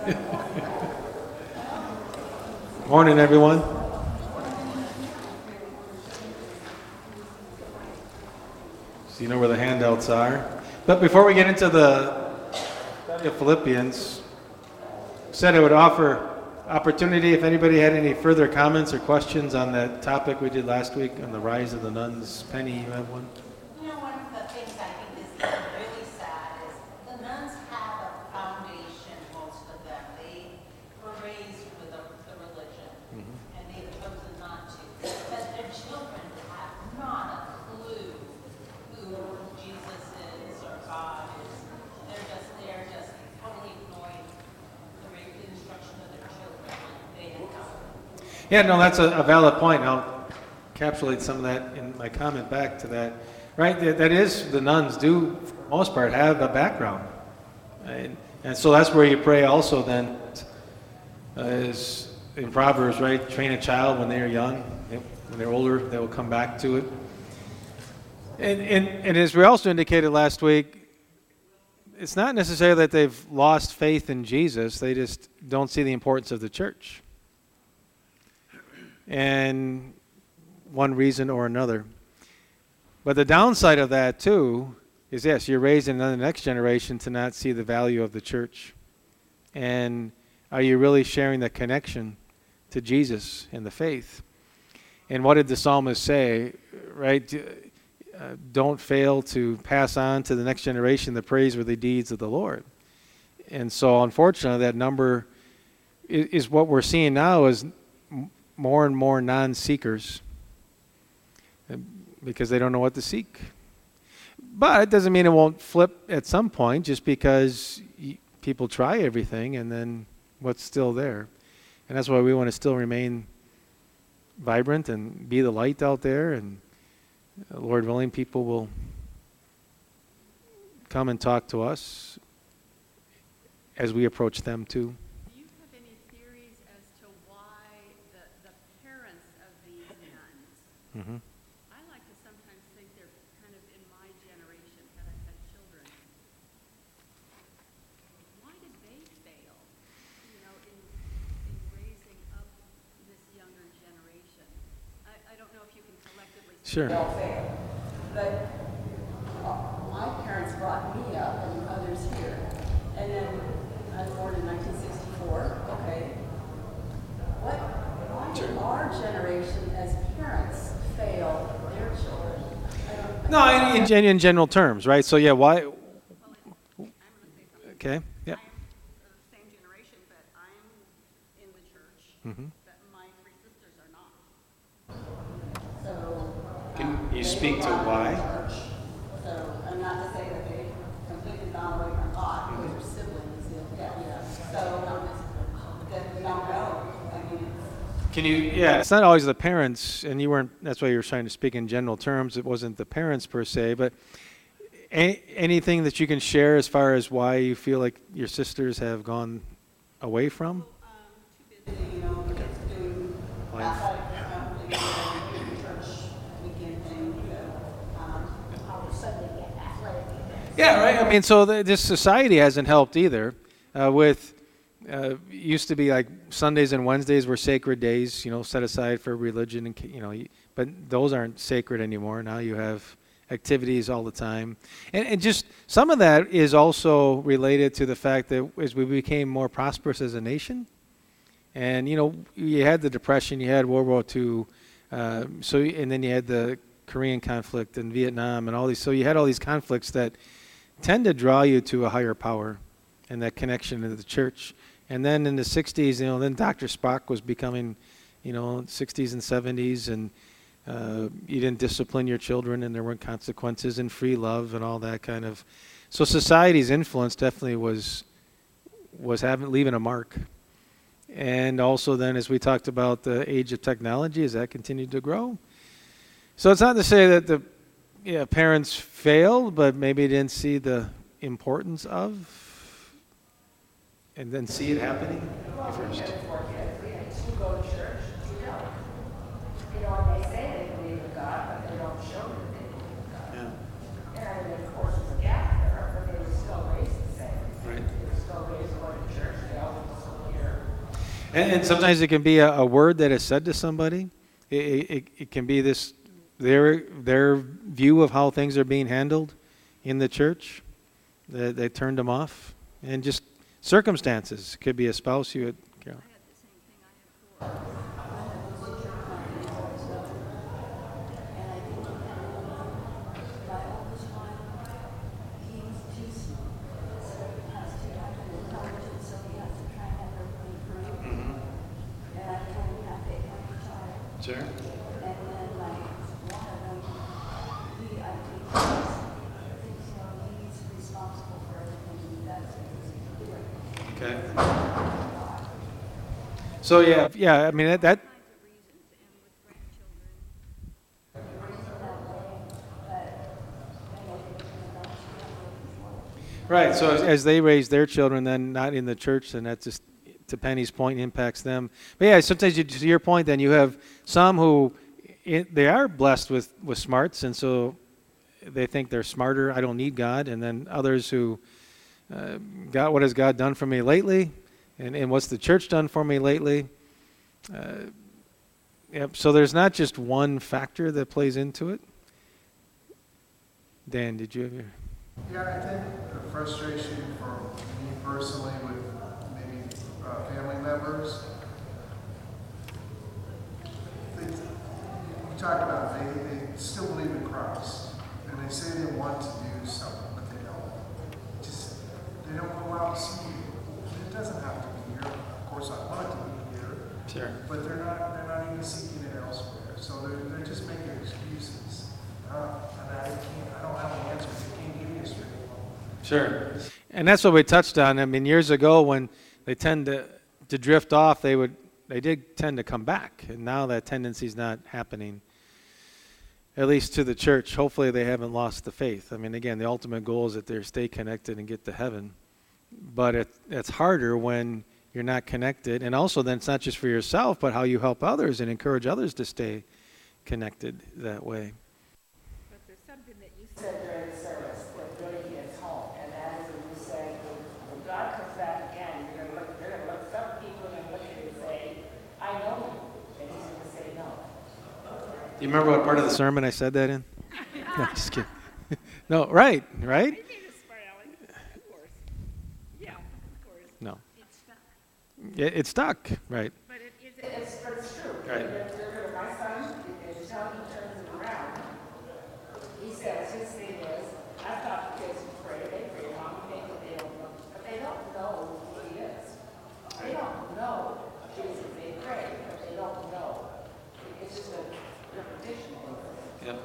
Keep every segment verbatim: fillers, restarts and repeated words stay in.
Morning, everyone. So you know where the handouts are. But before we get into the study of Philippians, I said I would offer opportunity if anybody had any further comments or questions on that topic we did last week on the rise of the nuns. Penny, you have one? You know, one of the things I think is really sad is the nuns have a foundation, most of them. They were raised with a, a religion, mm-hmm. and they've chosen not to. But their children have not a clue who Jesus is or God is. They're just, they're just totally ignoring the instruction of their children. They have come. Yeah, no, that's a, a valid point. I'll encapsulate some of that in my comment back to that. Right, that, that is, the nuns do, for the most part, have a background. Right? And so that's where you pray also then, uh, is in Proverbs, right? Train a child when they are young. When they're older, they will come back to it. And, and, and as we also indicated last week, it's not necessarily that they've lost faith in Jesus. They just don't see the importance of the church. And one reason or another. But the downside of that, too, is yes, you're raising the next generation to not see the value of the church. And are you really sharing the connection to Jesus and the faith? And what did the psalmist say, right? Uh, don't fail to pass on to the next generation the praiseworthy deeds of the Lord. And so, unfortunately, that number is, is what we're seeing now is more and more non-seekers because they don't know what to seek. But it doesn't mean it won't flip at some point just because people try everything and then what's still there. And that's why we want to still remain vibrant and be the light out there. And Lord willing, people will come and talk to us as we approach them too. Do you have any theories as to why the, the parents of these nuns, Mm-hmm. I like to sometimes think they're kind of in my generation, had I had children. Why did they fail, you know, in, in raising up this younger generation? I, I don't know if you can collectively say Sure. They all failed. But uh, my parents brought me up and others here. And then I was born in nineteen sixty-four. Okay. What? Why did our generation as parents fail their children? I don't, No, in, in, gen- in general terms, right? So, yeah, why? Well, I'm going to say something. Okay, yeah. I'm of the same generation, but I'm in the church, Mm-hmm. but my three sisters are not. so, Can um, you they speak to belong why? the church. So I'm not to say that they completely gone away from God because they're siblings. Yeah, yeah. So um, that we don't know. I mean, it's, Can you, yeah, it's not always the parents, and you weren't, that's why you were trying to speak in general terms. It wasn't the parents per se, but a- anything that you can share as far as why you feel like your sisters have gone away from? Um, too busy. you know, it's doing Life. athletic, um, things, doing church weekend thing, you know, um, All of a sudden they get athletic events. Yeah, right. I mean, so the, this society hasn't helped either. Uh, with uh, used to be like Sundays and Wednesdays were sacred days, you know, set aside for religion, and you know, but those aren't sacred anymore. Now you have activities all the time, and, and just some of that is also related to the fact that as we became more prosperous as a nation, and you know, you had the Depression, you had World War Two, uh, so and then you had the Korean conflict and Vietnam and all these. So you had all these conflicts that tend to draw you to a higher power and that connection to the church. And then in the sixties, you know, then Doctor Spock was becoming, you know, sixties and seventies, and uh, you didn't discipline your children, and there weren't consequences, and free love and all that kind of. So society's influence definitely was was having leaving a mark. And also then, as we talked about the age of technology, as that continued to grow. So it's not to say that the yeah, parents failed, but maybe didn't see the importance of, and then see it happening first. Who go to church, who don't. You know, and they say they believe in God, but they don't show that they believe in God. Yeah. And of course, there's a gap there, but they were still raised the same. Right. They were still raised going to church. They always And, and sometimes it can be a, a word that is said to somebody. It, it, it can be this their their view of how things are being handled in the church. They, they turned them off, and just circumstances. It could be a spouse you had. Carol. I had the same thing. I had four. And I think my oldest one, he's, he's, has to have an intelligence, so he has to try and have everything approved. And I told him have to have a child. Sure. And then like one of them, he, I think, thinks, thinks, you know, he's responsible for everything he does because he's doing. Okay. So yeah, yeah. I mean that, that Kinds of reasons, and with grandchildren. right. So as, as they raise their children, then not in the church, then that's just to Penny's point impacts them. But yeah, sometimes you, to your point, then you have some who it, they are blessed with with smarts, and so they think they're smarter. I don't need God, and then others who uh, God, what has God done for me lately, and and what's the church done for me lately? Uh, yep. So there's not just one factor that plays into it. Dan, did you have your? Yeah, I think the frustration for me personally with maybe uh, family members, they, you talk about they, they still believe in Christ, and they say they want to do something, but they don't. Just they don't go out and see you. It doesn't have to be here. Of course, I want it to be here, Sure. but they're not. They're not even seeking it elsewhere. So they're they're just making excuses. Uh, and I can't. I don't have an answer. They can't give me a straight one. Sure. And that's what we touched on. I mean, years ago when they tend to, to drift off, they would they did tend to come back. And now that tendency is not happening, at least to the church. Hopefully they haven't lost the faith. I mean, again, the ultimate goal is that they stay connected and get to heaven. But it, it's harder when you're not connected. And also then it's not just for yourself, but how you help others and encourage others to stay connected that way. But there's something that you said. said during the service that really hits home, and that is when you say, when God comes back again, you're gonna look, you're gonna look, some people are gonna look at you and say, I know you, and he's gonna say no. Do you remember what part of the sermon I said that in? No, just kidding. No, right, right? I think it's for Ellen, of course. Yeah, of course. No. It's stuck. It, it stuck, right. But it is, It's, but it's true. Right. They're, they're gonna, my son, is how he turns it around. He says, his thing is, I've taught the kids to pray, they pray long, they think that they don't know, but they don't know who he is. They don't know Jesus, they pray, but they don't know. It's just a repetition. Yep.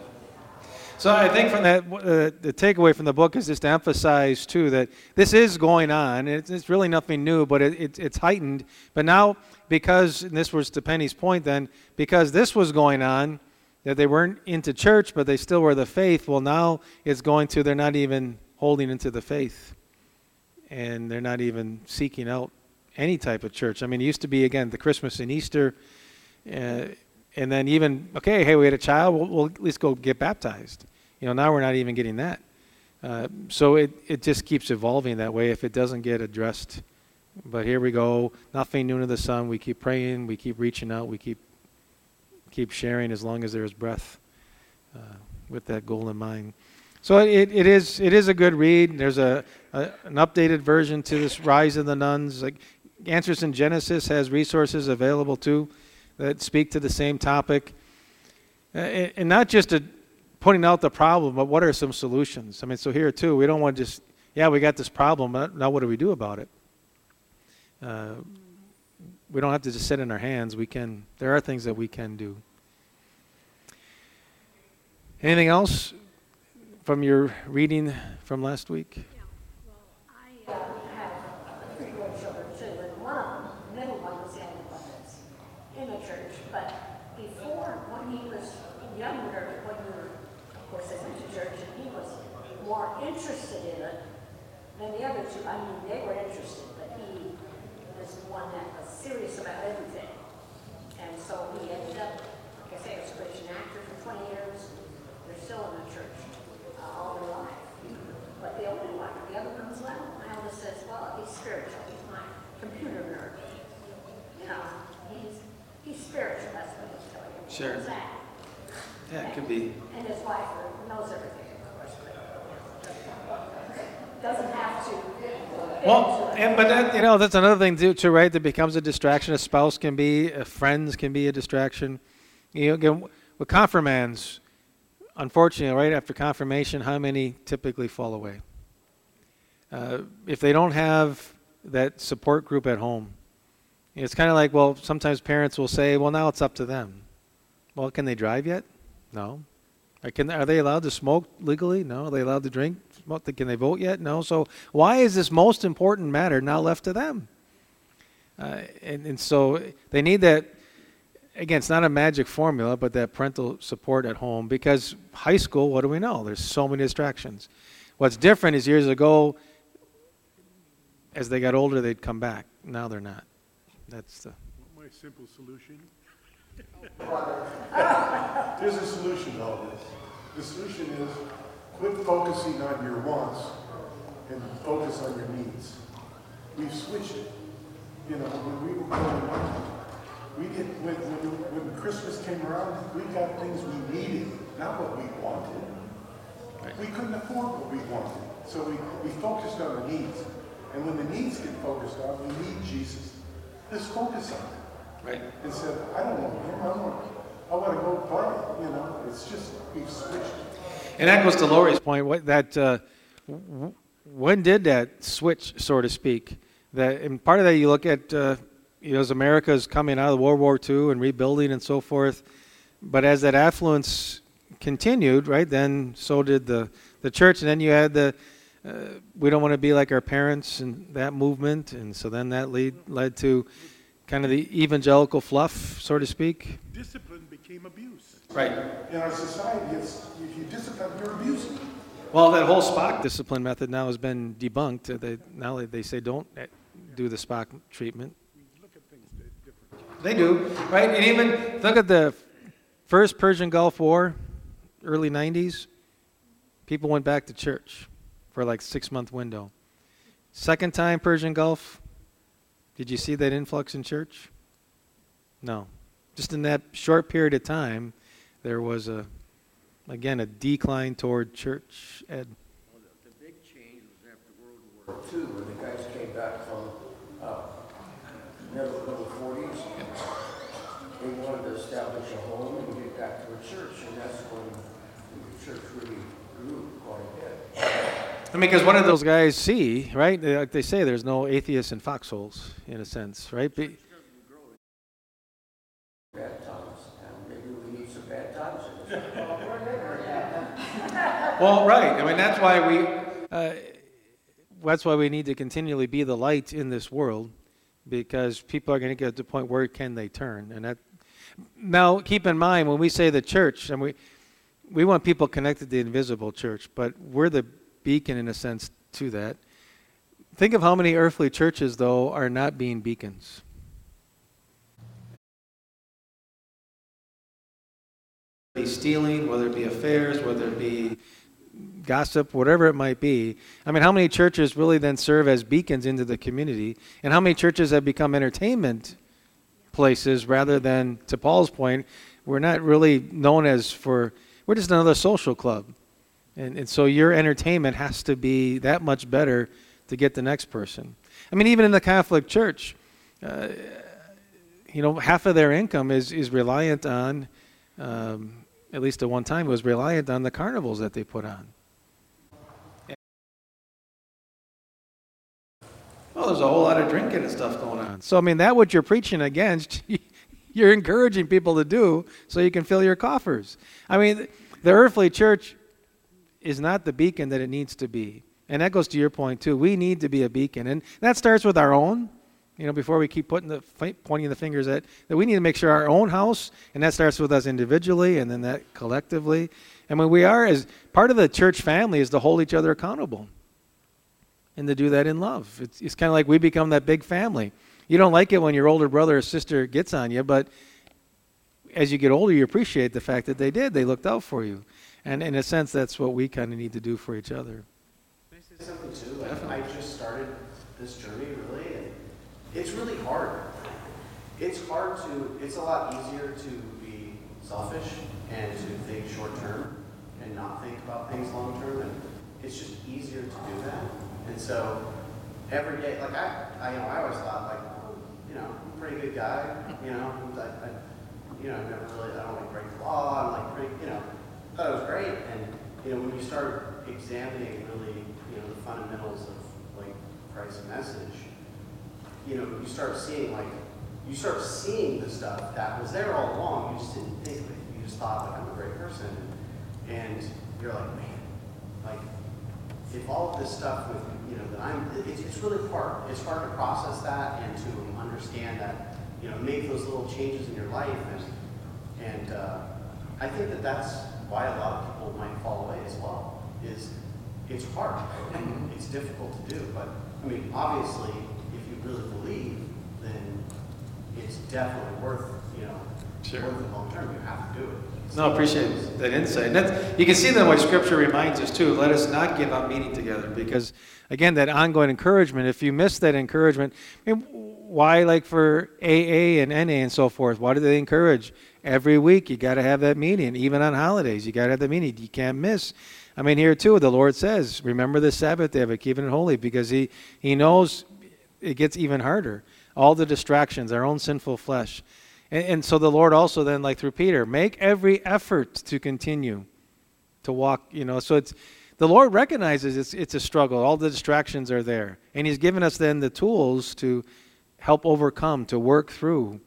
So I think from that, uh, the takeaway from the book is just to emphasize too that this is going on. It's, it's really nothing new, but it, it, it's heightened. But now, because and this was to Penny's point, then because this was going on, that they weren't into church, but they still were the faith. Well, now it's going to they're not even holding into the faith, and they're not even seeking out any type of church. I mean, it used to be again the Christmas and Easter. Uh, And then even, okay, hey, we had a child, we'll, we'll at least go get baptized. You know, now we're not even getting that. Uh, so it, it just keeps evolving that way if it doesn't get addressed. But here we go, nothing new under the sun. We keep praying, we keep reaching out, we keep keep sharing as long as there is breath uh, with that goal in mind. So it, it is it is a good read. There's a, a an updated version to this Rise of the Nuns. Like Answers in Genesis has resources available too that speak to the same topic, uh, and, and not just a, pointing out the problem, but what are some solutions? I mean, so here too, we don't want to just, yeah, we got this problem, but now what do we do about it? Uh, we don't have to just sit in our hands. We can. There are things that we can do. Anything else from your reading from last week? Yeah, well, I, I uh, have three grandchildren too, and one of them, the middle one, was in abundance in the church. But before, when he was younger, when we were, of course, they went to church, and he was more interested in it than the other two. I mean, they were interested, but he was the one that was serious about everything. And so he ended up, like I say, a Christian actor for twenty years. They're still in the church uh, all their life. But the only one, the other one's, well, my eldest says, well, he's spiritual. He's my computer nerd. You know, Sure. What's that? Yeah, it could be. And his wife knows everything, of course, but doesn't have to. Well, and but that, you know, that's another thing too, too, right? That becomes a distraction. A spouse can be, a friends can be a distraction. You know, again, with confirmands, unfortunately, right after confirmation, how many typically fall away? Uh, if they don't have that support group at home, it's kind of like, well, sometimes parents will say, well, now it's up to them. Well, can they drive yet? No. Or can, are they allowed to smoke legally? No. Are they allowed to drink? Smoke? Can they vote yet? No. So why is this most important matter now left to them? Uh, and, and so they need that, again, it's not a magic formula, but that parental support at home, because high school, what do we know? There's so many distractions. What's different is years ago, as they got older, they'd come back. Now they're not. That's the... My simple solution? There's a solution to all this. The solution is quit focusing on your wants and focus on your needs. We've switched it. You know, when we were growing up, we get, when, when, when Christmas came around, we got things we needed, not what we wanted. We couldn't afford what we wanted. So we, we focused on the needs. And when the needs get focused on, we need Jesus. Let's focus on it. Right. And said, I don't want him, I want, I want to go play. You know, it's just, we've switched. And that goes to Lori's point. What that uh, w- when did that switch, so to speak? That and part of that you look at, uh, you know, as America's coming out of World War Two and rebuilding and so forth. But as that affluence continued, right, then so did the the church, and then you had the uh, we don't want to be like our parents and that movement, and so then that lead led to kind of the evangelical fluff, so to speak. Discipline became abuse. Right. In our society, it's, if you discipline, you're abusing. Well, that whole Spock discipline method now has been debunked. They, now they, they say don't do the Spock treatment. Look at things different. They do, right? And even look at the first Persian Gulf War, early nineties. People went back to church for like six-month window. Second time Persian Gulf, did you see that influx in church? No. Just in that short period of time, there was a, again, a decline toward church ed. Well, the, the big change was after World War Two, when the guys came back from uh, middle, middle forties. They wanted to establish a home and get back to a church, and that's when the church really grew quite a bit. I mean, because what did those guys see, right? They, like they say, there's no atheists in foxholes, in a sense, right? Be, Bad times, and maybe we need some bad times in this. well, right. I mean, that's why we, uh, that's why we need to continually be the light in this world, because people are going to get to the point where can they turn, and that. Now, keep in mind when we say the church, and we, we want people connected to the invisible church, but we're the beacon in a sense to that. Think of how many earthly churches, though, are not being beacons. Be stealing, whether it be affairs, whether it be gossip, whatever it might be. I mean, how many churches really then serve as beacons into the community, and how many churches have become entertainment places rather than, to Paul's point, we're not really known as for, we're just another social club. And, and so your entertainment has to be that much better to get the next person. I mean, even in the Catholic Church, uh, you know, half of their income is, is reliant on, um, at least at one time, it was reliant on the carnivals that they put on. Well, there's a whole lot of drinking and stuff going on. So, I mean, that what you're preaching against, you're encouraging people to do so you can fill your coffers. I mean, the earthly church is not the beacon that it needs to be. And that goes to your point, too. We need to be a beacon. And that starts with our own, you know, before we keep putting the pointing the fingers at, that we need to make sure our own house, and that starts with us individually and then that collectively. And when we are, as part of the church family is to hold each other accountable and to do that in love. It's, it's kind of like we become that big family. You don't like it when your older brother or sister gets on you, but as you get older, you appreciate the fact that they did. They looked out for you. And in a sense, that's what we kind of need to do for each other. Can I say something too? I, I just started this journey really, and it's really hard. It's hard to, it's a lot easier to be selfish and to think short term and not think about things long term, and it's just easier to do that. And so every day, like I, I you know, I always thought like, oh, you know, I'm a pretty good guy, you know, I, I you know, I've never really, I don't like break the law, I'm like pretty, you know, thought it was great. And you know, when you start examining really, you know, the fundamentals of like Christ's message, you know, you start seeing like, you start seeing the stuff that was there all along. You just didn't think of it. You just thought like, I'm a great person, and you're like, man, like if all of this stuff with, you know, that I'm, it's, it's really hard. It's hard to process that and to understand that, you know, make those little changes in your life, and and uh, I think that that's why a lot of people might fall away as well. Is it's hard and it's difficult to do, but I mean, obviously, if you really believe, then it's definitely worth, you know, Sure. worth it long term. You have to do it. No, I appreciate that insight. And that's, you can see that why Scripture reminds us too, let us not give up meeting together. Because, again, that ongoing encouragement, if you miss that encouragement, I mean, why, like for A A and N A and so forth, why do they encourage? Every week you got to have that meeting. Even on holidays, you got to have the meeting. You can't miss. I mean, here too, the Lord says, remember the Sabbath day, but keep it holy, because he, he knows it gets even harder. All the distractions, our own sinful flesh. And, and so the Lord also then, like through Peter, make every effort to continue to walk, you know. So it's, the Lord recognizes it's, it's a struggle. All the distractions are there. And he's given us then the tools to help overcome, to work through.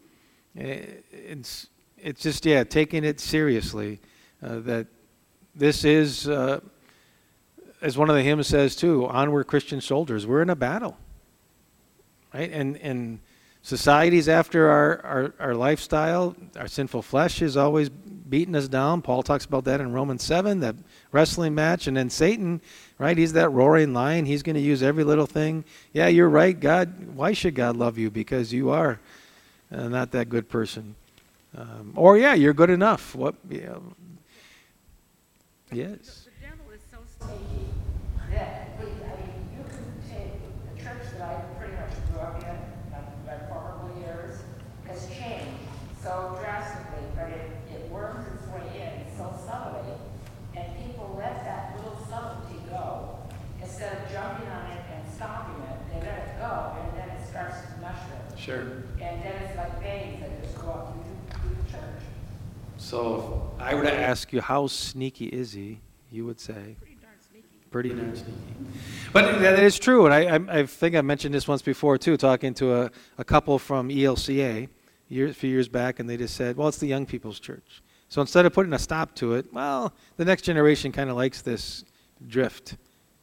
It's, it's just, yeah, taking it seriously. Uh, that this is, uh, as one of the hymns says too, onward Christian soldiers. We're in a battle. Right? And and society's after our, our, our lifestyle. Our sinful flesh is always beating us down. Paul talks about that in Romans seven, that wrestling match. And then Satan, right, he's that roaring lion. He's going to use every little thing. Yeah, you're right, God. Why should God love you? Because you are uh, not that good person. Um, or, yeah, you're good enough. What? Yeah. Yes. The devil is so sneaky. that, we, I mean, you can take the church that I pretty much grew up in, my, my formative years, has changed so drastically, but it, it worms its way in so subtly, and people let that little subtlety go. Instead of jumping on it and stopping it, they let it go, and then it starts to mushroom. Sure. And then it's like veins that just go up through, through the church. So if I were to ask you, how sneaky is he? You would say, Pretty darn sneaky. pretty darn sneaky. But that is true, and I, I, I think I mentioned this once before too, talking to a, a couple from E L C A year, a few years back, and they just said, well, it's the young people's church. So instead of putting a stop to it, well, the next generation kind of likes this drift.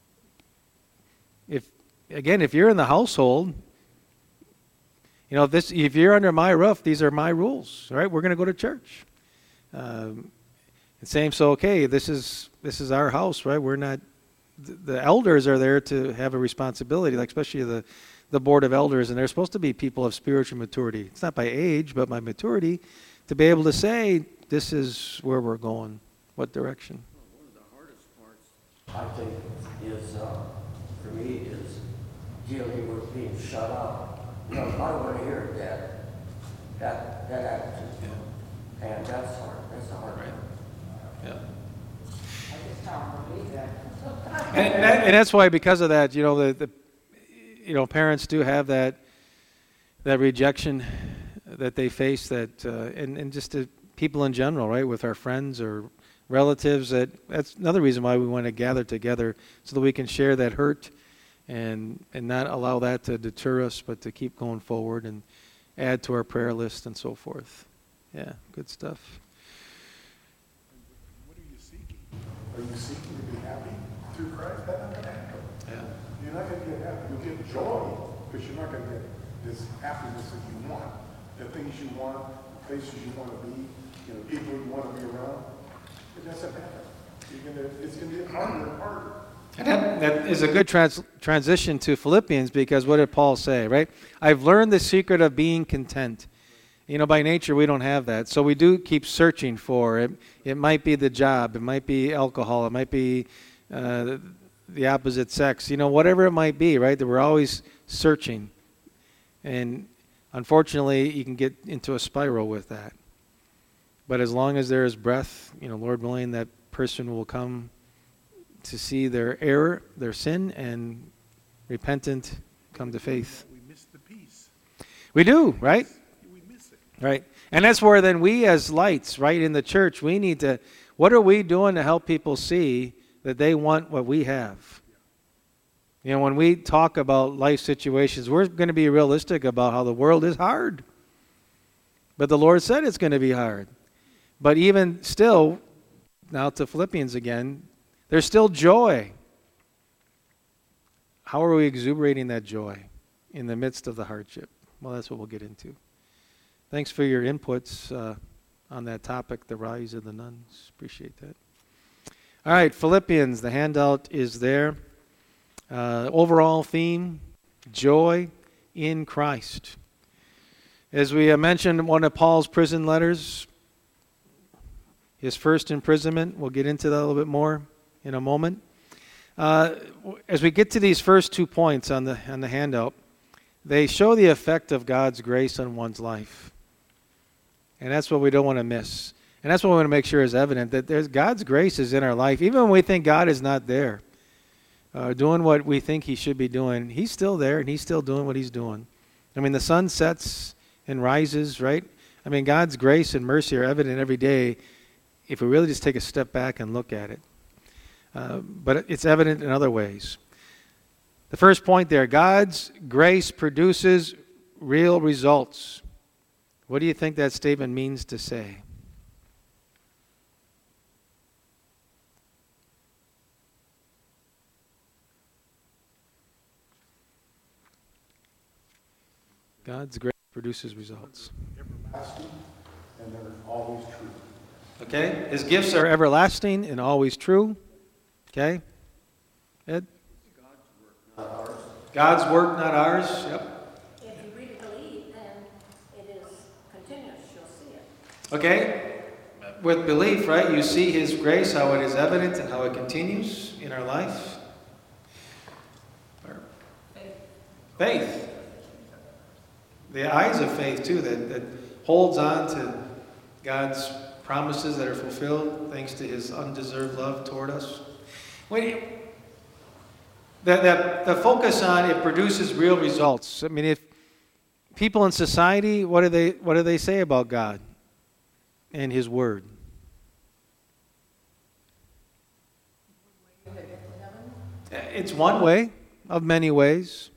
If again, if you're in the household, you know, if this, if you're under my roof, these are my rules, right? We're going to go to church. Um, same, so okay, this is this is our house, right? We're not. The, the elders are there to have a responsibility, like especially the, the board of elders, and they're supposed to be people of spiritual maturity. It's not by age, but by maturity, to be able to say, this is where we're going, what direction. One of the hardest parts, I think, is, uh, for me, is dealing with being shut up. You know, I don't want to hear that, that, that attitude. And that's hard, that's the hard part. Yeah. I just don't believe that. And, and, that, and that's why, because of that, you know, the, the you know, parents do have that that rejection that they face, that uh, and and just the people in general, right, with our friends or relatives. That that's another reason why we want to gather together, so that we can share that hurt, and and not allow that to deter us, but to keep going forward and add to our prayer list and so forth. Yeah, good stuff. What are you seeking? Are you seeking to be happy through Christ? That's not going to happen. Yeah. You're not going to get happy. You'll get joy, but you're not going to get this happiness that you want. The things you want, places you want to be, you know, people you want to be around. It doesn't matter. You're gonna, it's going to get harder and harder. And that, that is a good trans, transition to Philippians, because what did Paul say, right? I've learned the secret of being content. You know, by nature, we don't have that. So we do keep searching for it. It might be the job. It might be alcohol. It might be uh, the opposite sex. You know, whatever it might be, right? That we're always searching. And unfortunately, you can get into a spiral with that. But as long as there is breath, you know, Lord willing, that person will come to see their error, their sin, and repentant come to faith. We miss the peace. We do, right? We miss it. Right. And that's where then we as lights, right, in the church, we need to, what are we doing to help people see that they want what we have? You know, when we talk about life situations, we're going to be realistic about how the world is hard. But the Lord said it's going to be hard. But even still, now to Philippians again, there's still joy. How are we exuberating that joy in the midst of the hardship? Well, that's what we'll get into. Thanks for your inputs uh, on that topic, the rise of the nuns. Appreciate that. All right, Philippians, the handout is there. Uh, overall theme, joy in Christ. As we uh, mentioned, one of Paul's prison letters, his first imprisonment, we'll get into that a little bit more in a moment. Uh, as we get to these first two points on the on the handout, they show the effect of God's grace on one's life. And that's what we don't want to miss. And that's what we want to make sure is evident, that there's God's grace is in our life. Even when we think God is not there, uh, doing what we think he should be doing, he's still there and he's still doing what he's doing. I mean, the sun sets and rises, right? I mean, God's grace and mercy are evident every day if we really just take a step back and look at it. Uh, but it's evident in other ways. The first point there, God's grace produces real results. What do you think that statement means to say? God's grace produces results. Everlasting and they're always true. Okay? His gifts are everlasting and always true. Okay? Ed? God's work, not ours. Yep. If you really believe, then it is continuous. You'll see it. Okay? With belief, right? You see his grace, how it is evident and how it continues in our life. Faith. The eyes of faith, too, that, that holds on to God's promises that are fulfilled thanks to his undeserved love toward us. When you, the, the, the focus on it produces real results. I mean, if people in society, what do they what do they say about God and his word? It's one way of many ways.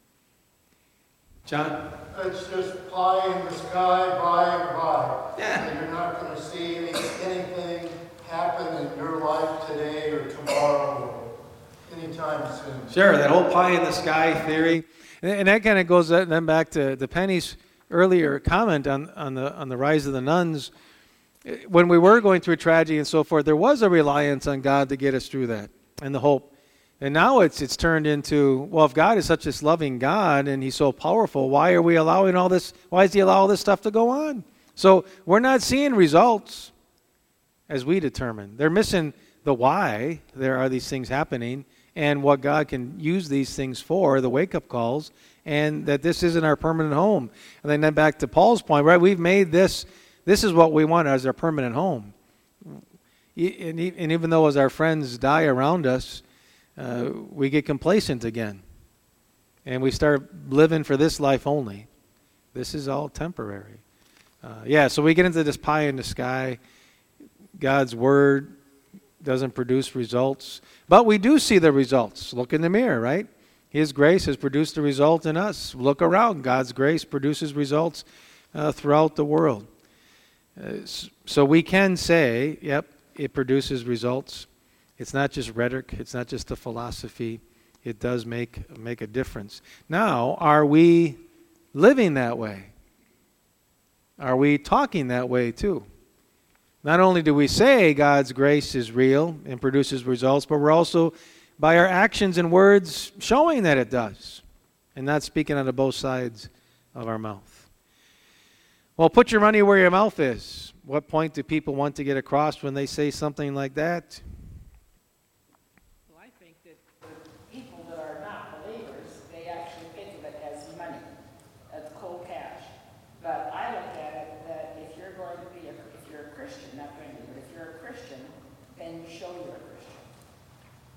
John? It's just pie in the sky, by and by. Yeah. And you're not going to see any, anything happen in your life today or tomorrow or anytime soon. Sure, that whole pie in the sky theory. And, and that kind of goes then back to, to Penny's earlier comment on, on, the, on the rise of the nuns. When we were going through a tragedy and so forth, there was a reliance on God to get us through that and the hope. And now it's it's turned into, well, if God is such this loving God and he's so powerful, why are we allowing all this, why does he allow all this stuff to go on? So we're not seeing results as we determine. They're missing the why there are these things happening and what God can use these things for, the wake-up calls, and that this isn't our permanent home. And then, then back to Paul's point, right, we've made this, this is what we want as our permanent home. And even though as our friends die around us, Uh, we get complacent again. And we start living for this life only. This is all temporary. Uh, yeah, so we get into this pie in the sky. God's word doesn't produce results. But we do see the results. Look in the mirror, right? His grace has produced a result in us. Look around. God's grace produces results uh, throughout the world. Uh, so we can say, yep, it produces results. It's not just rhetoric. It's not just a philosophy. It does make make a difference. Now, are we living that way? Are we talking that way too? Not only do we say God's grace is real and produces results, but we're also, by our actions and words, showing that it does, and not speaking out of both sides of our mouth. Well, put your money where your mouth is. What point do people want to get across when they say something like that? People that are not believers, they actually think of it as money, as cold cash. But I look at it that if you're going to be, a, if you're a Christian,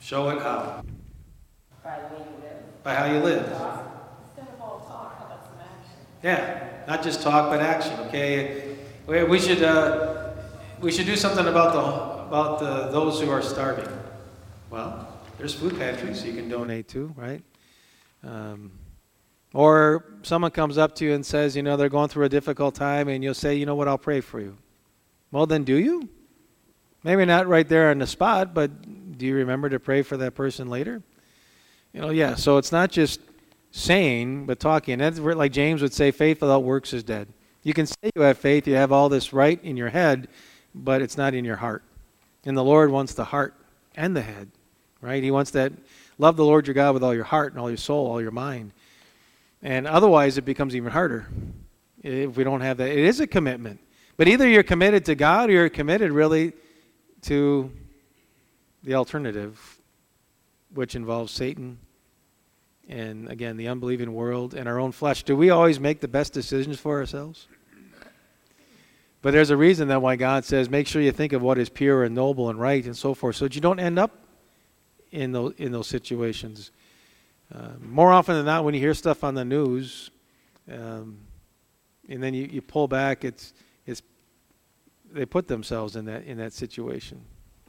Show it how? By the way you live. By how you live. Instead of all talk, how about some action? Yeah, not just talk, but action. Okay, we, we should uh, we should do something about the about the, those who are starving. Well, there's food pantries you can donate to, right? Um, or someone comes up to you and says, you know, they're going through a difficult time, and you'll say, you know what, I'll pray for you. Well, then do you? Maybe not right there on the spot, but do you remember to pray for that person later? You know, yeah, so it's not just saying, but talking. And that's where, like James would say, faith without works is dead. You can say you have faith, you have all this right in your head, but it's not in your heart. And the Lord wants the heart and the head, right? He wants that, love the Lord your God with all your heart and all your soul, all your mind. And otherwise, it becomes even harder if we don't have that. It is a commitment. But either you're committed to God or you're committed really to the alternative, which involves Satan and, again, the unbelieving world and our own flesh. Do we always make the best decisions for ourselves? But there's a reason that why God says, make sure you think of what is pure and noble and right and so forth, so that you don't end up in those, in those situations. Uh, more often than not, when you hear stuff on the news, um, and then you, you pull back, it's it's they put themselves in that in that situation.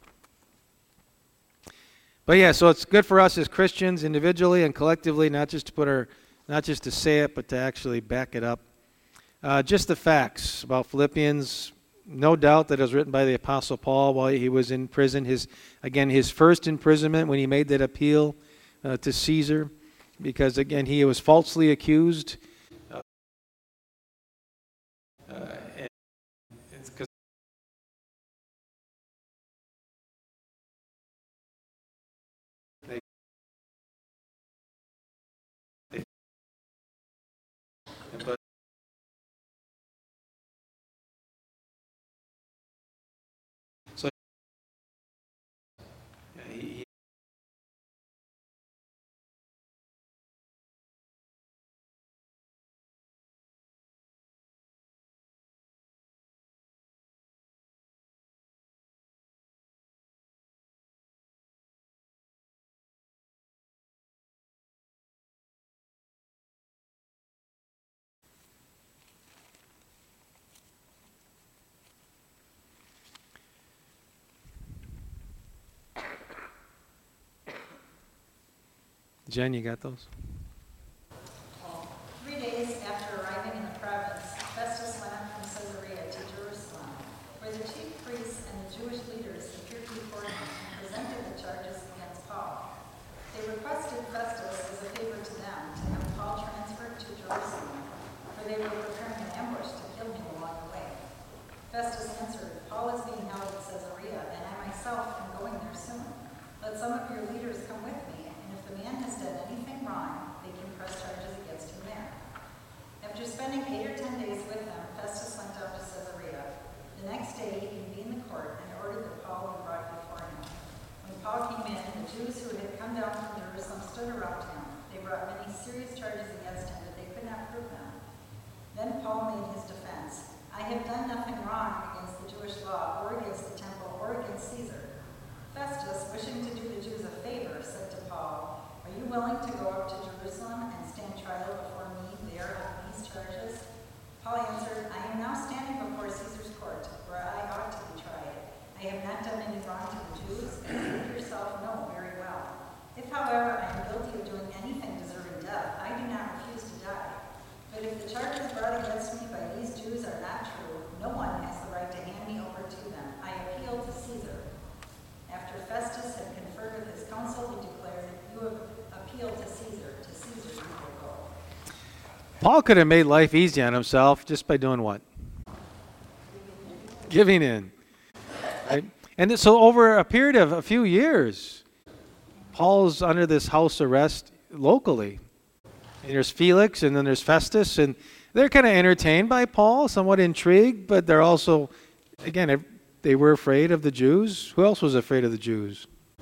But yeah, so it's good for us as Christians, individually and collectively, not just to put our, not just to say it, but to actually back it up. Uh, just the facts about Philippians. No doubt that it was written by the Apostle Paul while he was in prison. His again, his first imprisonment when he made that appeal Uh, to Caesar, because again he was falsely accused. Uh, uh, and it's 'cause they, they, but so yeah, he, he Jen, you got those? Three days after arriving in the province, Festus went up from Caesarea to Jerusalem, where the chief priests and the Jewish leaders appeared before him and presented the charges against Paul. They requested Festus as a favor to them to have Paul transferred to Jerusalem, for they were preparing an ambush to kill him along the way. Festus answered, Paul is being held at Caesarea, and I myself am going there soon. Let some of your leaders come with me, and if the man has done anything wrong, they can press charges against him there. After spending eight or ten days with them, Festus went down to Caesarea. The next day he convened the court and ordered that Paul be brought before him. When Paul came in, the Jews who had come down from Jerusalem stood around him. They brought many serious charges against him, but they could not prove them. Then Paul made his defense. I have done nothing wrong against the Jewish law, or against the temple, or against Caesar. Festus, wishing to do the Jews a favor, said to Paul, are you willing to go up to Jerusalem and stand trial before me there on these charges? Paul answered, I am now standing before Caesar's court, where I ought to be tried. I have not done any wrong to the Jews, as you yourself know very well. If, however, I am guilty of doing anything deserving death, I do not refuse to die. But if the charges brought against me by these Jews are not true, no one has the right to hand me over to them. I appeal to Caesar. After Festus had conferred with his council, he declared, you have appealed to Caesar, to Caesar you will go. Paul could have made life easy on himself just by doing what? Giving in. Right? And so over a period of a few years, Paul's under this house arrest locally. And there's Felix, and then there's Festus, and they're kind of entertained by Paul, somewhat intrigued, but they're also, again, they were afraid of the Jews. Who else was afraid of the Jews?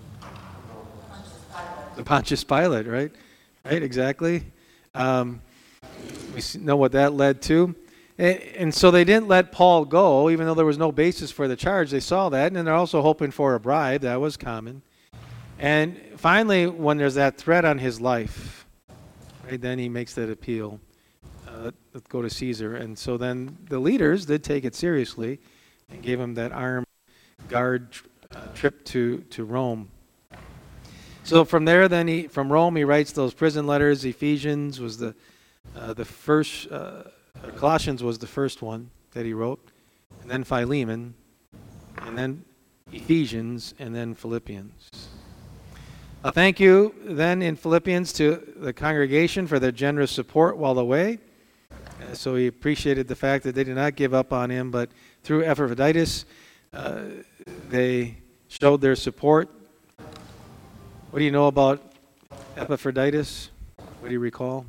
The Pontius Pilate, right? Right, exactly. Um, we know what that led to. And, and so they didn't let Paul go, even though there was no basis for the charge. They saw that, and they're also hoping for a bribe. That was common. And finally, when there's that threat on his life, right, then he makes that appeal, uh, let's go to Caesar. And so then the leaders did take it seriously and gave him that armed guard uh, trip to, to Rome. So from there, then he from Rome, he writes those prison letters. Ephesians was the uh, the first. Uh, Colossians was the first one that he wrote, and then Philemon, and then Ephesians, and then Philippians. Uh, thank you then in Philippians to the congregation for their generous support while away. Uh, so he appreciated the fact that they did not give up on him, but through Epaphroditus, uh, they showed their support. What do you know about Epaphroditus? What do you recall?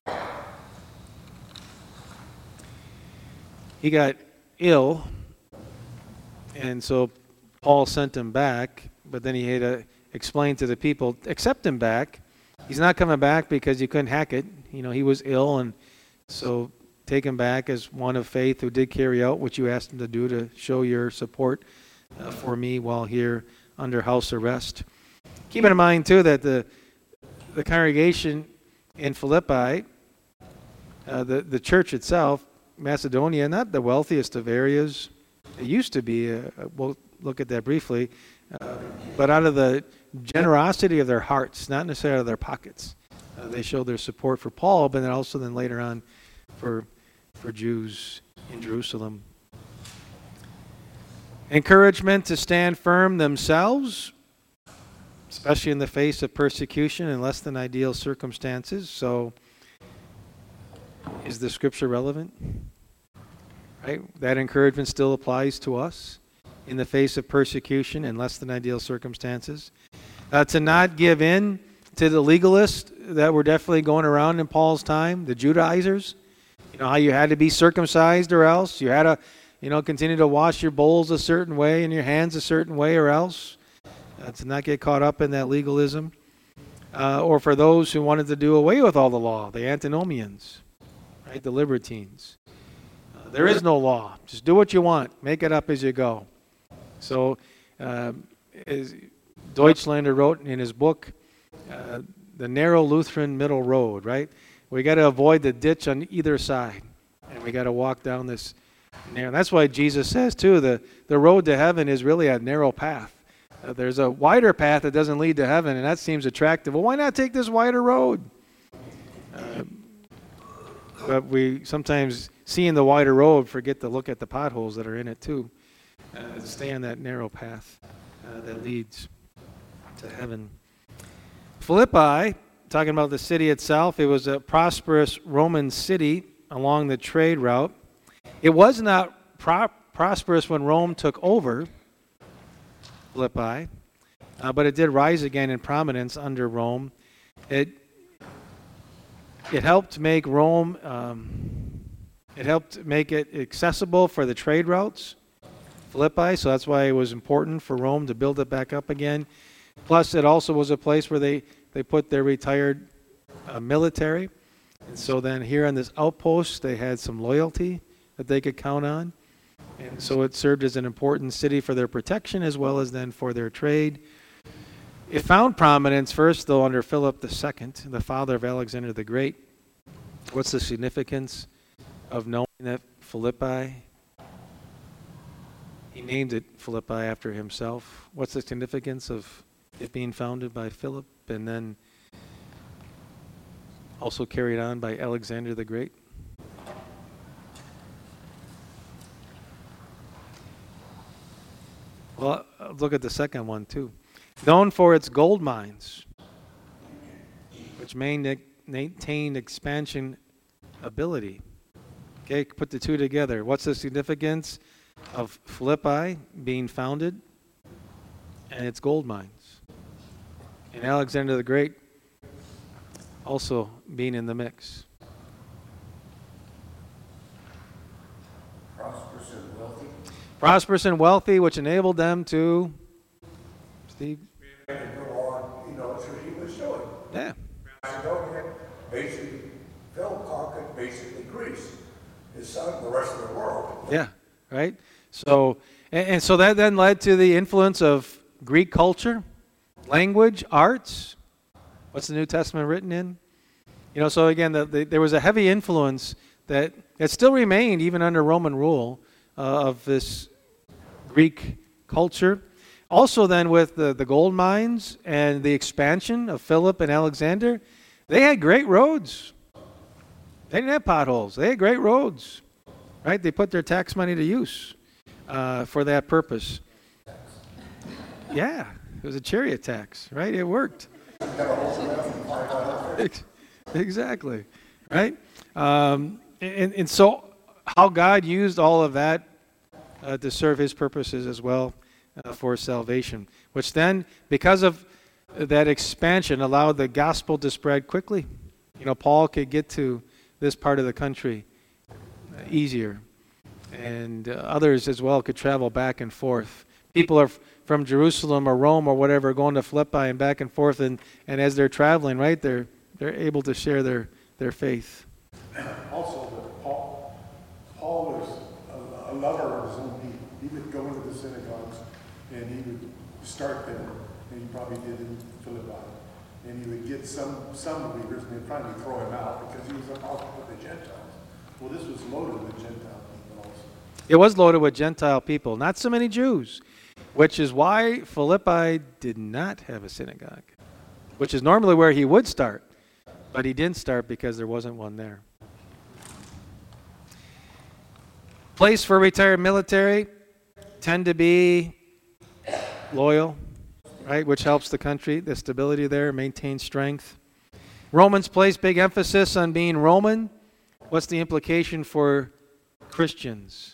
He got ill, and so Paul sent him back, but then he had to explain to the people, accept him back. He's not coming back because you couldn't hack it. You know, he was ill, and so take him back as one of faith who did carry out what you asked him to do to show your support uh, for me while here under house arrest. Keep in mind, too, that the the congregation in Philippi, uh, the, the church itself, Macedonia, not the wealthiest of areas. It used to be. Uh, we'll look at that briefly. Uh, but out of the generosity of their hearts, not necessarily out of their pockets, uh, they showed their support for Paul, but then also then later on for, for Jews in Jerusalem. Encouragement to stand firm themselves, especially in the face of persecution and less than ideal circumstances. So, is the scripture relevant? Right? That encouragement still applies to us in the face of persecution and less than ideal circumstances. Uh, to not give in to the legalists that were definitely going around in Paul's time, the Judaizers. You know, how you had to be circumcised or else. You had to, you know, continue to wash your bowls a certain way and your hands a certain way or else. Uh, to not get caught up in that legalism. Uh, or for those who wanted to do away with all the law, the antinomians, right, the libertines. Uh, there is no law. Just do what you want. Make it up as you go. So, uh, as Deutschlander wrote in his book, uh, the narrow Lutheran middle road, right? We got to avoid the ditch on either side. And we got to walk down this narrow. That's why Jesus says, too, the, the road to heaven is really a narrow path. Uh, there's a wider path that doesn't lead to heaven, and that seems attractive. Well, why not take this wider road? Uh, but we sometimes, seeing the wider road, forget to look at the potholes that are in it, too. Uh, stay on that narrow path uh, that leads to heaven. Philippi, talking about the city itself, it was a prosperous Roman city along the trade route. It was not pro- prosperous when Rome took over Philippi, uh, but it did rise again in prominence under Rome. It it helped make Rome, um, it helped make it accessible for the trade routes, Philippi, so that's why it was important for Rome to build it back up again. Plus, it also was a place where they, they put their retired uh, military, and so then here on this outpost, they had some loyalty that they could count on. And so it served as an important city for their protection as well as then for their trade. It found prominence first, though, under Philip the Second, the father of Alexander the Great. What's the significance of knowing that Philippi? He named it Philippi after himself. What's the significance of it being founded by Philip and then also carried on by Alexander the Great? Well, look at the second one, too. Known for its gold mines, which maintained expansion ability. Okay, put the two together. What's the significance of Philippi being founded and its gold mines? And Alexander the Great also being in the mix. Prosperous and wealthy. Prosperous and wealthy, which enabled them to, Steve? And go on, you know, so he was doing. Yeah. Macedonia, basically, Philip conquered basically Greece. His son, the rest of the world. Yeah, right? So, and, and so that then led to the influence of Greek culture language, arts. What's the New Testament written in? You know, so again, the, the, there was a heavy influence that, that still remained even under Roman rule uh, of this Greek culture. Also then with the, the gold mines and the expansion of Philip and Alexander, they had great roads. They didn't have potholes. They had great roads, right? They put their tax money to use uh, for that purpose. Yeah, it was a chariot tax, right? It worked. Exactly, right? Um, and, and so how God used all of that uh, to serve his purposes as well uh, for salvation, which then, because of that expansion, allowed the gospel to spread quickly. You know, Paul could get to this part of the country uh, easier, and uh, others as well could travel back and forth. People are f- from Jerusalem or Rome or whatever going to Philippi and back and forth, and, and as they're traveling, right, they're they're able to share their, their faith. Also, that Paul, Paul was a, a lover of his own people. He would go into the synagogues and he would start there, and he probably did in Philippi. And he would get some, some believers and they'd finally throw him out because he was apostle with the Gentiles. Well, this was loaded with Gentile people also. It was loaded with Gentile people, not so many Jews, which is why Philippi did not have a synagogue, which is normally where he would start. But he didn't start because there wasn't one there. Place for retired military tend to be loyal, right, which helps the country, the stability there, maintain strength. Romans place big emphasis on being Roman. What's the implication for Christians?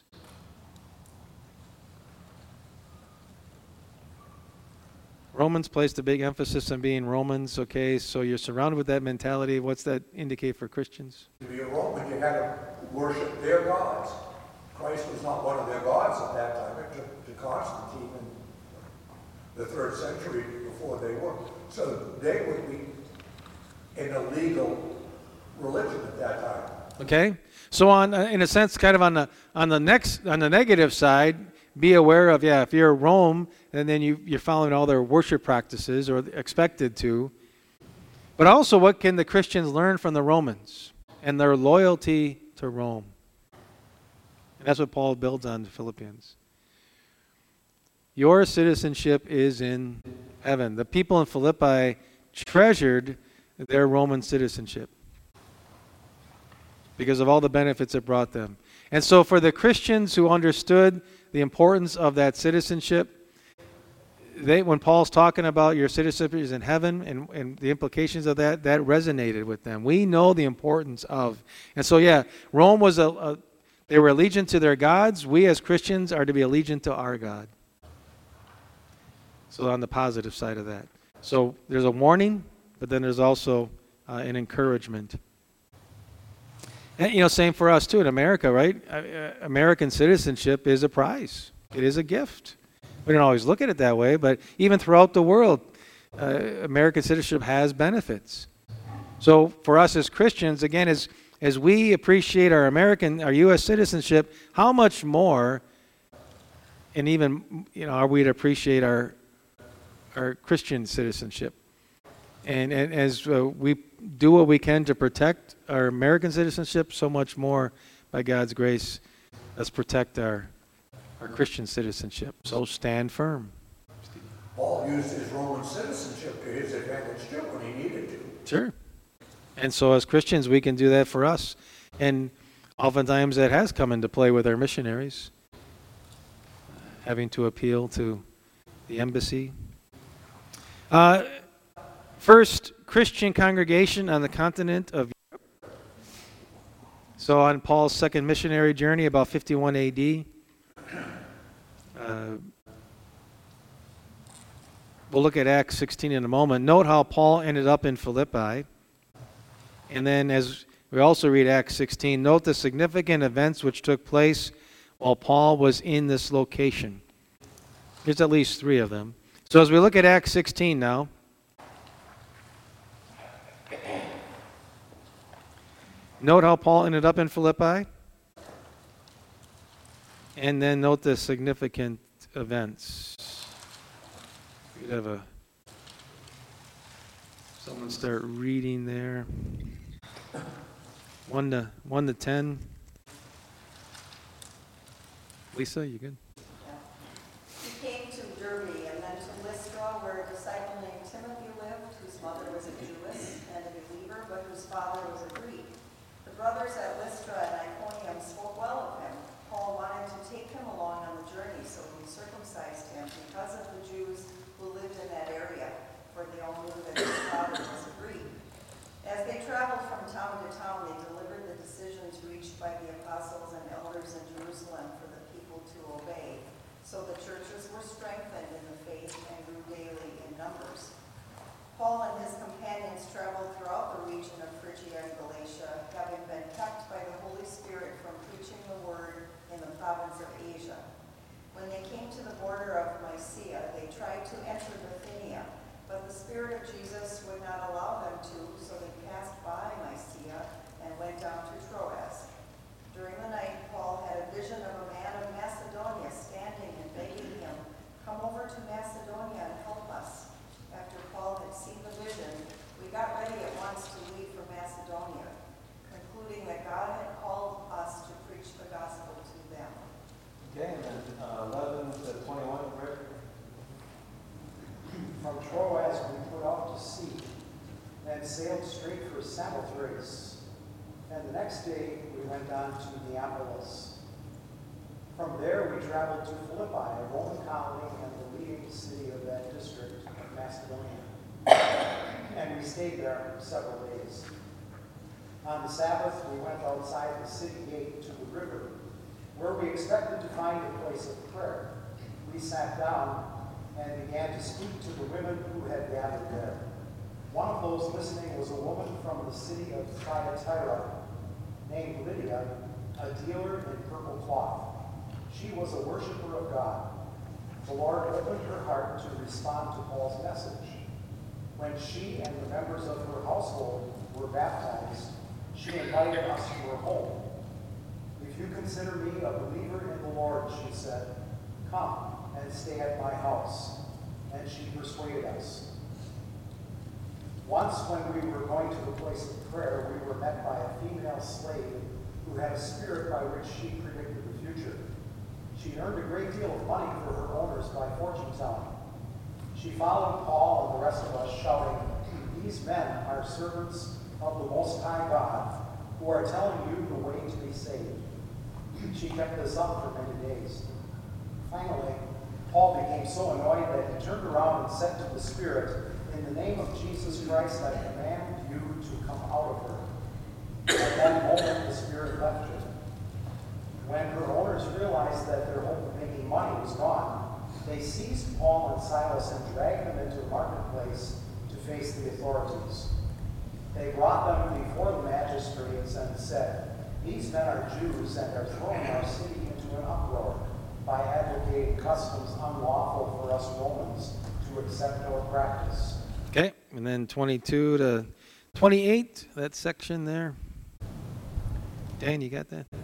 Romans placed a big emphasis on being Romans. Okay, so you're surrounded with that mentality. What's that indicate for Christians? To be a Roman, you had to worship their gods. Christ was not one of their gods at that time. It took to Constantine in the third century before they were. So they would be in a legal religion at that time. Okay, so on uh, in a sense, kind of on the on the next on the negative side, be aware of, yeah, if you're Rome, and then you, you're following all their worship practices, or expected to. But also, what can the Christians learn from the Romans and their loyalty to Rome? And that's what Paul builds on the Philippians. Your citizenship is in heaven. The people in Philippi treasured their Roman citizenship because of all the benefits it brought them. And so for the Christians who understood the importance of that citizenship, they, when Paul's talking about your citizenship is in heaven and, and the implications of that, that resonated with them. We know the importance of. And so, yeah, Rome was a, a they were allegiant to their gods. We as Christians are to be allegiant to our God. So on the positive side of that. So there's a warning, but then there's also uh, an encouragement. And, you know, same for us too in America, right? Uh, American citizenship is a prize. It is a gift. We don't always look at it that way, but even throughout the world, uh, American citizenship has benefits. So for us as Christians, again, as as we appreciate our American, our U S citizenship, how much more, and even, you know, are we to appreciate our our Christian citizenship? And, and as uh, we do what we can to protect our American citizenship, so much more by God's grace, let's protect our our Christian citizenship. So stand firm. Paul used his Roman citizenship to his advantage too when he needed to. Sure. And so as Christians, we can do that for us. And oftentimes that has come into play with our missionaries, having to appeal to the embassy. Uh, first Christian congregation on the continent of Europe. So on Paul's second missionary journey, about fifty-one A D, uh, we'll look at Acts sixteen in a moment. Note how Paul ended up in Philippi. And then as we also read Acts sixteen, note the significant events which took place while Paul was in this location. There's at least three of them. So as we look at Acts sixteen now, note how Paul ended up in Philippi. And then note the significant events. We have a Someone start reading there. One to one to ten. Lisa, you good? He came to Derbe and then to Lystra, where a disciple named Timothy lived, whose mother was a Jewess and a believer, but whose father was a Greek. The brothers at Lystra and Iconium spoke well of him. Paul wanted to take him along on the journey, so he circumcised him because of the Jews who lived in that area, for they all knew that his father was a Greek. As they traveled from town to town, they delivered the decisions reached by the apostles and elders in Jerusalem for the people to obey. So the churches were strengthened in the faith and grew daily in numbers. Paul and his companions traveled throughout the region of Phrygia and Galatia, having been kept by the Holy Spirit from preaching the word in the province of Asia. When they came to the border of Mysia, they tried to enter Bithynia, but the Spirit of Jesus would not allow them to, so they passed by Mysia and went down to Troas. During the night, Paul had a vision of a man of Macedonia standing and begging him, "Come over to Macedonia and help us." After Paul had seen the vision, we got ready at once to leave for Macedonia, concluding that God had called us to preach the gospel to them. Okay, and then uh, eleven to twenty-one, Rick. From Troas we put out to sea, and sailed straight for Samothrace. And the next day we went on to Neapolis. From there we traveled to Philippi, a Roman colony and the leading city of that district of Macedonia. And we stayed there several days. On the Sabbath we went outside the city gate to the river, where we expected to find a place of prayer. We sat down and began to speak to the women who had gathered there. One of those listening was a woman from the city of Thyatira named Lydia, a dealer in purple cloth. She was a worshiper of God. The Lord opened her heart to respond to Paul's message. When she and the members of her household were baptized, she invited us to her home. "If you consider me a believer in the Lord," she said, "come and stay at my house." And she persuaded us. Once when we were going to the place of prayer, we were met by a female slave who had a spirit by which she predicted the future. She earned a great deal of money for her owners by fortune telling. She followed Paul and the rest of us, shouting, "These men are servants of the Most High God, who are telling you the way to be saved." She kept this up for many days. Finally, Paul became so annoyed that he turned around and said to the spirit, "In the name of Jesus Christ, I command you to come out of her." At that moment, the spirit left her. When her owners realized that their hope of making money was gone, they seized Paul and Silas and dragged them into the marketplace to face the authorities. They brought them before the magistrates and said, "These men are Jews and are throwing our city into an uproar by advocating customs unlawful for us Romans to accept or practice." Okay, and then twenty-two to twenty-eight, that section there. Dan, you got that?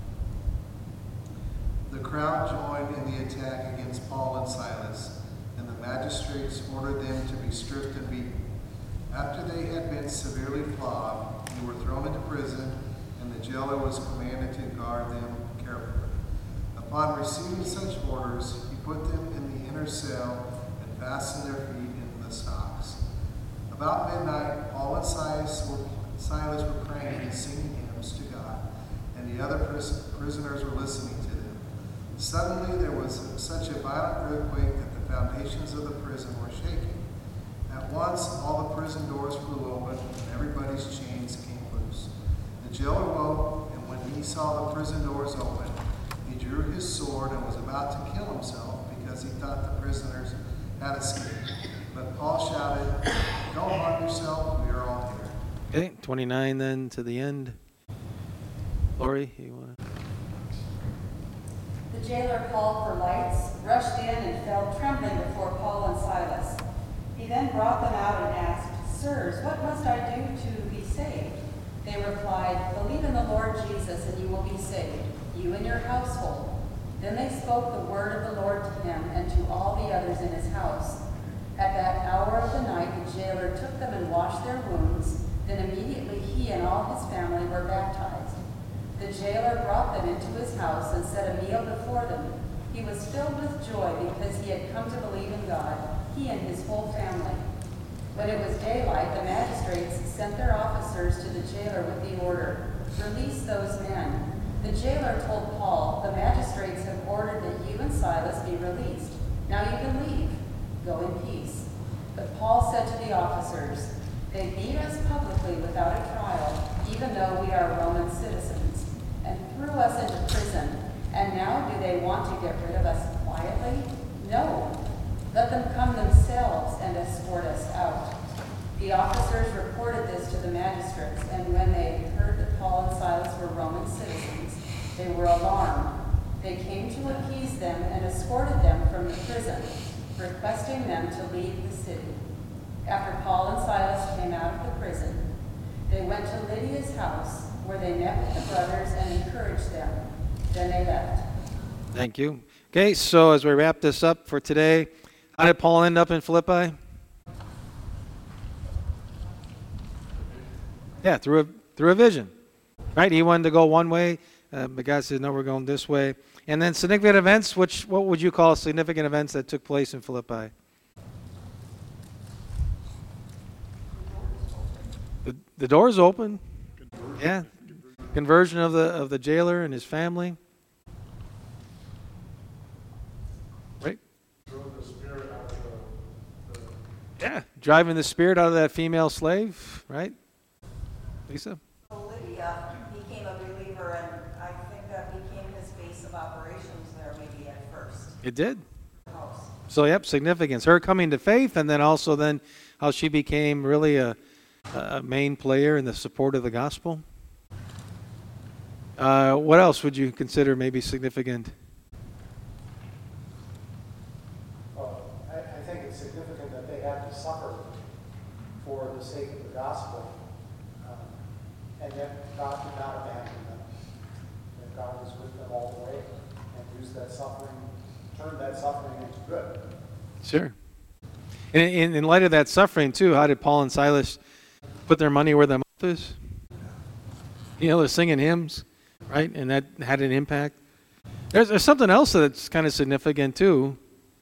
The crowd joined in the attack against Paul and Silas, and the magistrates ordered them to be stripped and beaten. After they had been severely flogged, they were thrown into prison, and the jailer was commanded to guard them carefully. Upon receiving such orders, he put them in the inner cell and fastened their feet in the stocks. About midnight, Paul and Silas were, Silas were praying and singing hymns to God, and the other pris- prisoners were listening to them. Suddenly there was such a violent earthquake that the foundations of the prison were shaking. At once all the prison doors flew open, and everybody's chains came loose. The jailer woke, and when he saw the prison doors open, he drew his sword and was about to kill himself because he thought the prisoners had escaped. But Paul shouted, "Don't harm yourself, we are all here." Okay, twenty-nine then to the end. Lori, you want to? The jailer called for lights, rushed in, and fell trembling before Paul and Silas. He then brought them out and asked, "Sirs, what must I do to be saved?" They replied, "Believe in the Lord Jesus, and you will be saved, you and your household." Then they spoke the word of the Lord to him and to all the others in his house. At that hour of the night, the jailer took them and washed their wounds. Then immediately he and all his family were baptized. The jailer brought them into his house and set a meal before them. He was filled with joy because he had come to believe in God, he and his whole family. When it was daylight, the magistrates sent their officers to the jailer with the order, "Release those men." The jailer told Paul, "The magistrates have ordered that you and Silas be released. Now you can leave. Go in peace." But Paul said to the officers, "They beat us publicly without a trial, even though we are Roman citizens, and threw us into prison. And now do they want to get rid of us quietly? No. Let them come themselves and escort us out." The officers reported this to the magistrates, and when they heard that Paul and Silas were Roman citizens, they were alarmed. They came to appease them and escorted them from the prison, requesting them to leave the city. After Paul and Silas came out of the prison, they went to Lydia's house, where they met with the brothers and encouraged them. Then they left. Thank you. Okay, so as we wrap this up for today, how did Paul end up in Philippi? Yeah, through a through a vision, right? He wanted to go one way, uh, but God said, "No, we're going this way." And then significant events. Which what would you call significant events that took place in Philippi? The the doors open. Yeah, conversion of the of the jailer and his family. Right. Yeah, driving the spirit out of that female slave, right? Lisa? Lydia became a believer, and I think that became his base of operations there maybe at first. It did. House. So, yep, significance. Her coming to faith, and then also then how she became really a, a main player in the support of the gospel. Uh, what else would you consider maybe significant? Well, I, I think it's significant that they had to suffer for the sake of the gospel. Um, and yet God did not abandon them. That God was with them all the way and used that suffering, turned that suffering into good. Sure. And in, in light of that suffering, too, how did Paul and Silas put their money where their mouth is? You know, they're singing hymns, right? And that had an impact. There's, there's something else that's kind of significant, too.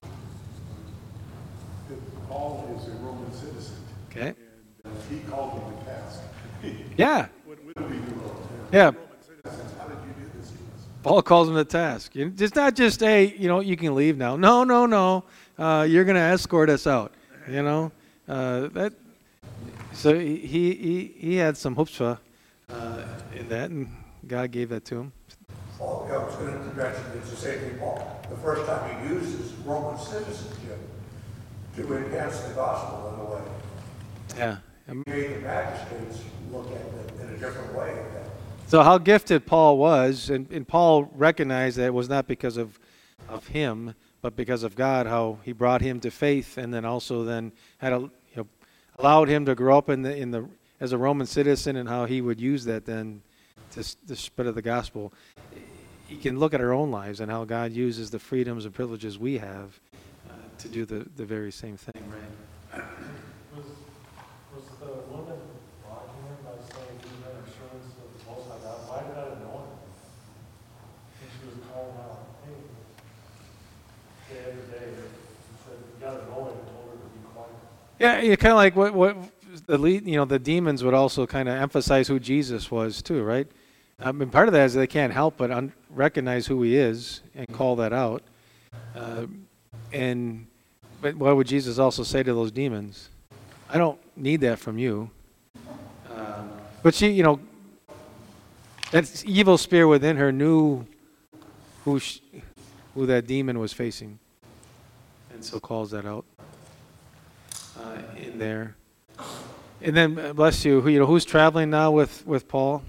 Paul is a Roman citizen. Okay. And uh, he called him to task. Yeah. What would we do? Yeah. Roman citizens, how did you do this to us? Paul calls him to task. It's not just, hey, you know, you can leave now. No, no, no. Uh, you're going to escort us out. You know, uh, that. So he he he had some chutzpah uh, in that, and God gave that to him. Well, yeah, I was going to mention it's the same thing, Paul. The first time he uses Roman citizenship to enhance the gospel in a way. Yeah. He made the magistrates look at it in a different way. So how gifted Paul was, and, and Paul recognized that it was not because of of him, but because of God, how he brought him to faith, and then also then had a, you know, allowed him to grow up in the in the as a Roman citizen, and how he would use that then to, to spread of the gospel. You can look at our own lives and how God uses the freedoms and privileges we have uh, to do the, the very same thing, right? Was, was the woman mocking him by saying he had assurance of the Most High God? Why did I know it? And she was calling out, hey, day after day, and said, you gotta know it, and told her to be quiet. Yeah, you kind of like what what the lead, you know, the demons would also kind of emphasize who Jesus was too, right? I mean, part of that is they can't help but un- recognize who he is and call that out. Uh, and but what would Jesus also say to those demons? I don't need that from you. Uh, but she, you know, that evil spirit within her knew who she, who that demon was facing, and so calls that out uh, in there. And then, uh, bless you, who you know who's traveling now with, with Paul?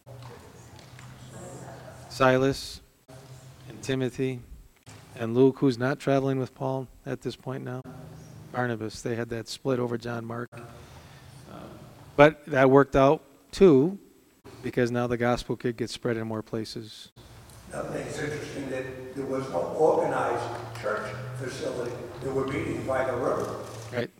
Silas and Timothy and Luke, who's not traveling with Paul at this point now. Barnabas, they had that split over John Mark. Uh, but that worked out too, because now the gospel could get spread in more places. I think it's interesting that there was no organized church facility. They were meeting by the river. Right.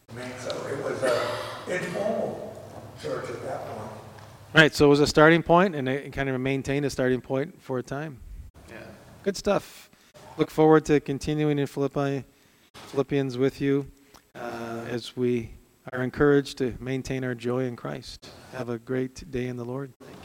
I mean, so it was a informal church at that point. Right, so it was a starting point, and it kind of maintained a starting point for a time. Yeah. Good stuff. Look forward to continuing in Philippi, Philippians with you uh, as we are encouraged to maintain our joy in Christ. Have a great day in the Lord.